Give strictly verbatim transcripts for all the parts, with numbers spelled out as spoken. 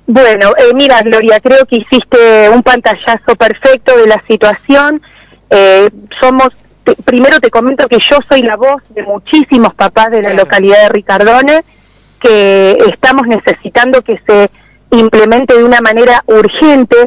Bueno, eh, mira, Gloria, creo que hiciste un pantallazo perfecto de la situación. Eh, somos, te, primero te comento que yo soy la voz de muchísimos papás de la Claro. localidad de Ricardones, que estamos necesitando que se implemente de una manera urgente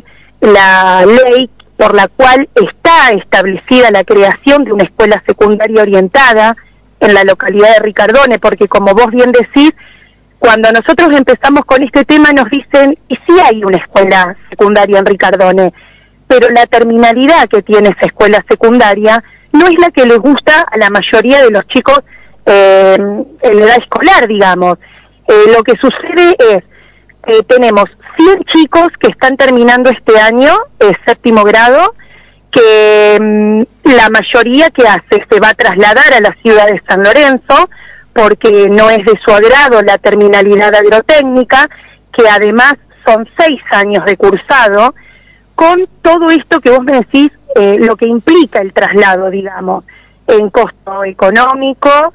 la ley por la cual está establecida la creación de una escuela secundaria orientada en la localidad de Ricardones, porque como vos bien decís, cuando nosotros empezamos con este tema nos dicen, y sí hay una escuela secundaria en Ricardones, pero la terminalidad que tiene esa escuela secundaria no es la que les gusta a la mayoría de los chicos eh, en edad escolar, digamos. Eh, lo que sucede es, eh, tenemos cien chicos que están terminando este año, eh, séptimo grado, que mm, la mayoría que hace se va a trasladar a la ciudad de San Lorenzo, porque no es de su agrado la terminalidad agrotécnica, que además son seis años de cursado, con todo esto que vos me decís, eh, lo que implica el traslado, digamos, en costo económico,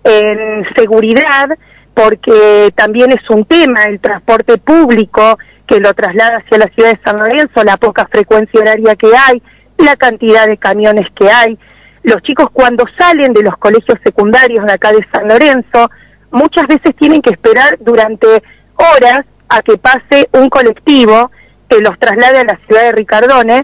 en seguridad, porque también es un tema el transporte público que lo traslada hacia la ciudad de San Lorenzo, la poca frecuencia horaria que hay, la cantidad de camiones que hay. Los chicos cuando salen de los colegios secundarios de acá de San Lorenzo, muchas veces tienen que esperar durante horas a que pase un colectivo que los traslade a la ciudad de Ricardones,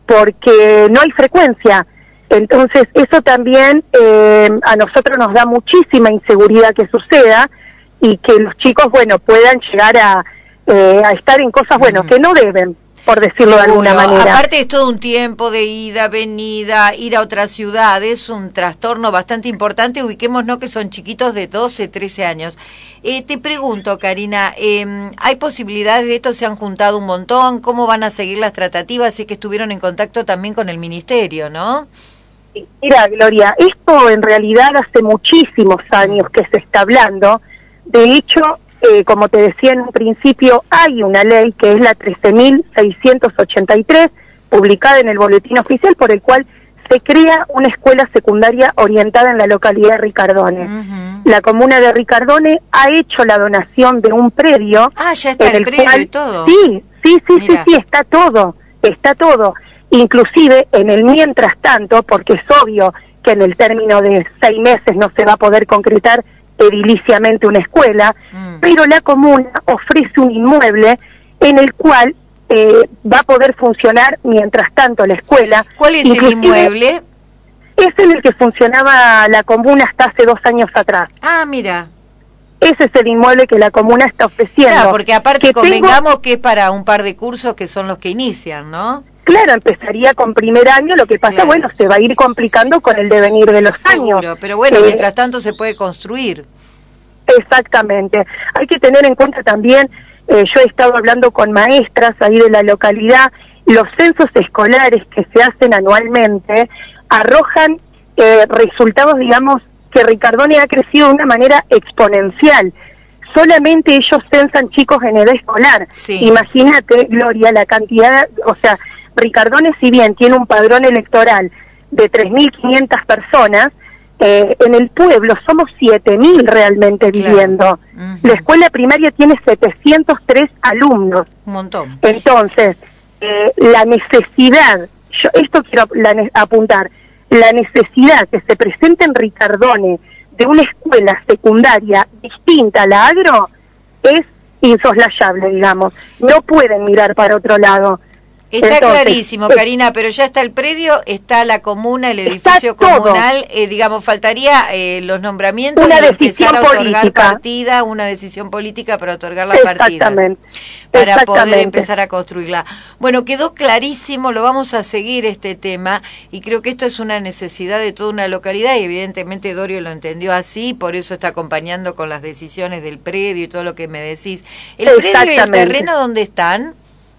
porque no hay frecuencia. Entonces eso también eh, a nosotros nos da muchísima inseguridad que suceda y que los chicos, bueno, puedan llegar a, eh, a estar en cosas, bueno, mm. que no deben, por decirlo Seguro. de alguna manera. Aparte es todo un tiempo de ida, venida, ir a otra ciudad, es un trastorno bastante importante. Ubiquémonos que son chiquitos de doce, trece años. Eh, te pregunto, Karina, eh, ¿hay posibilidades de esto? ¿Se han juntado un montón? ¿Cómo van a seguir las tratativas? Sé que estuvieron en contacto también con el ministerio, ¿no? Mira, Gloria, esto en realidad hace muchísimos años que se está hablando. De hecho, eh, como te decía en un principio, hay una ley que es la trece mil seiscientos ochenta y tres, publicada en el Boletín Oficial, por el cual se crea una escuela secundaria orientada en la localidad de Ricardones. Uh-huh. La comuna de Ricardones ha hecho la donación de un predio. Ah, ya está el, el predio cual, y todo. Sí, sí, sí, Mira. sí, sí, está todo, está todo. Inclusive en el mientras tanto, porque es obvio que en el término de seis meses no se va a poder concretar ediliciamente una escuela, mm. pero la comuna ofrece un inmueble en el cual eh, va a poder funcionar mientras tanto la escuela. ¿Cuál es el inmueble? Es en el que funcionaba la comuna hasta hace dos años atrás. Ah, mira. Ese es el inmueble que la comuna está ofreciendo. Claro, porque aparte que convengamos tengo... que es para un par de cursos que son los que inician, ¿no? Claro, empezaría con primer año, lo que pasa, claro. bueno, se va a ir complicando con el devenir de los Seguro, años. Pero bueno, eh, mientras tanto se puede construir. Exactamente. Hay que tener en cuenta también, eh, yo he estado hablando con maestras ahí de la localidad, los censos escolares que se hacen anualmente arrojan eh, resultados, digamos, que Ricardones ha crecido de una manera exponencial. Solamente ellos censan chicos en edad escolar. Sí. Imagínate, Gloria, la cantidad, o sea, Ricardones, si bien tiene un padrón electoral de tres mil quinientas personas, eh, en el pueblo somos siete mil realmente viviendo. Claro. Uh-huh. La escuela primaria tiene setecientos tres alumnos. Un montón. Entonces, eh, la necesidad, yo esto quiero la, apuntar, la necesidad que se presenta en Ricardones de una escuela secundaria distinta a la agro es insoslayable, digamos. No pueden mirar para otro lado. Está Entonces, clarísimo, es, Karina, pero ya está el predio, está la comuna, el edificio comunal, eh, digamos, faltaría eh, los nombramientos una y empezar a otorgar política. partida, una decisión política para otorgar las Exactamente. partidas, para Exactamente. poder empezar a construirla. Bueno, quedó clarísimo, lo vamos a seguir este tema, y creo que esto es una necesidad de toda una localidad, y evidentemente Dorio lo entendió así, por eso está acompañando con las decisiones del predio y todo lo que me decís. ¿El predio y el terreno dónde están?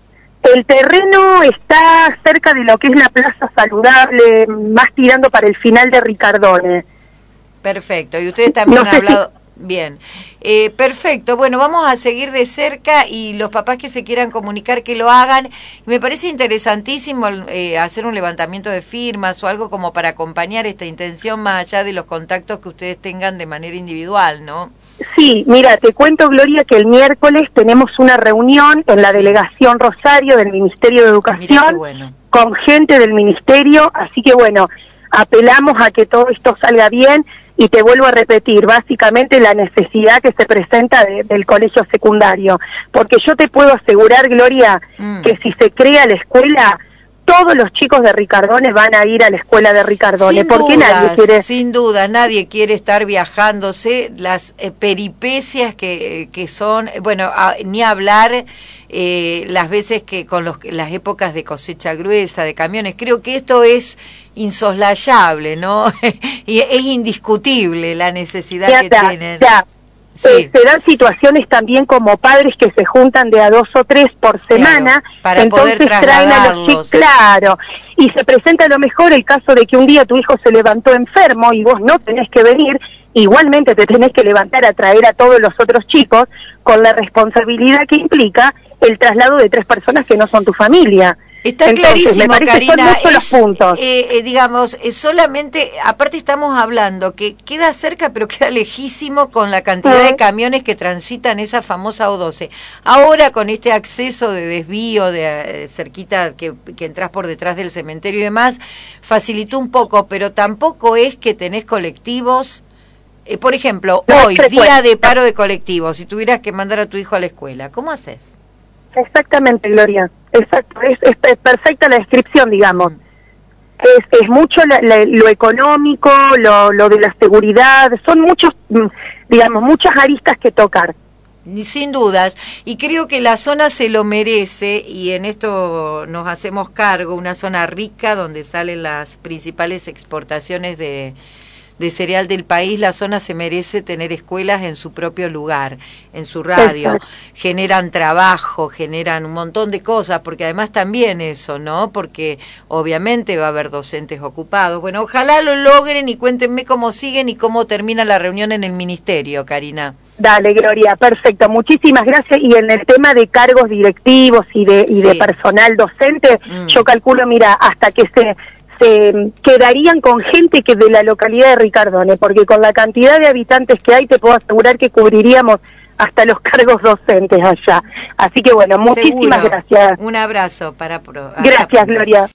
El terreno está cerca de lo que es la Plaza Saludable, más tirando para el final de Ricardones. Perfecto, y ustedes también no han hablado... Si... Bien, eh, perfecto. Bueno, vamos a seguir de cerca y los papás que se quieran comunicar que lo hagan. Me parece interesantísimo eh, hacer un levantamiento de firmas o algo como para acompañar esta intención más allá de los contactos que ustedes tengan de manera individual, ¿no? Sí, mira, te cuento, Gloria, que el miércoles tenemos una reunión en la sí. delegación Rosario del Ministerio de Educación bueno. con gente del Ministerio, así que bueno, apelamos a que todo esto salga bien y te vuelvo a repetir, básicamente la necesidad que se presenta de, del colegio secundario, porque yo te puedo asegurar, Gloria, mm. que si se crea la escuela, todos los chicos de Ricardones van a ir a la escuela de Ricardones, sin porque dudas, nadie quiere... Sin duda, nadie quiere estar viajándose, las eh, peripecias que, que son, bueno, a, ni hablar eh, las veces que con los, las épocas de cosecha gruesa, de camiones, creo que esto es insoslayable, ¿no? Y es indiscutible la necesidad ya que está, tienen. Ya. Sí. Eh, se dan situaciones también como padres que se juntan de a dos o tres por semana, claro, para entonces poder traen a los chicos, claro, y se presenta a lo mejor el caso de que un día tu hijo se levantó enfermo y vos no tenés que venir, igualmente te tenés que levantar a traer a todos los otros chicos con la responsabilidad que implica el traslado de tres personas que no son tu familia. Está Entonces, clarísimo, me Karina, son los puntos. Eh, eh, digamos, eh, solamente, aparte estamos hablando que queda cerca pero queda lejísimo con la cantidad uh-huh. de camiones que transitan esa famosa O doce. Ahora con este acceso de desvío de eh, cerquita que, que entras por detrás del cementerio y demás, facilitó un poco, pero tampoco es que tenés colectivos. Eh, por ejemplo, no, hoy, día de paro de colectivos, si tuvieras que mandar a tu hijo a la escuela, ¿cómo haces? Exactamente, Gloria. Exacto, es, es, es perfecta la descripción, digamos. Es, es mucho la, la, lo económico, lo, lo de la seguridad, son muchos, digamos, muchas aristas que tocar. Sin dudas, y creo que la zona se lo merece, y en esto nos hacemos cargo, una zona rica donde salen las principales exportaciones de... de cereal del país, la zona se merece tener escuelas en su propio lugar, en su radio, Exacto. generan trabajo, generan un montón de cosas, porque además también eso, ¿no? Porque obviamente va a haber docentes ocupados. Bueno, ojalá lo logren y cuéntenme cómo siguen y cómo termina la reunión en el ministerio, Karina. Dale, Gloria, perfecto, muchísimas gracias. Y en el tema de cargos directivos y de, y sí. de personal docente, mm. yo calculo, mira, hasta que se... se quedarían con gente que de la localidad de Ricardones, porque con la cantidad de habitantes que hay te puedo asegurar que cubriríamos hasta los cargos docentes allá. Así que bueno, muchísimas Seguro. gracias. Un abrazo para... Pro, gracias, Gloria.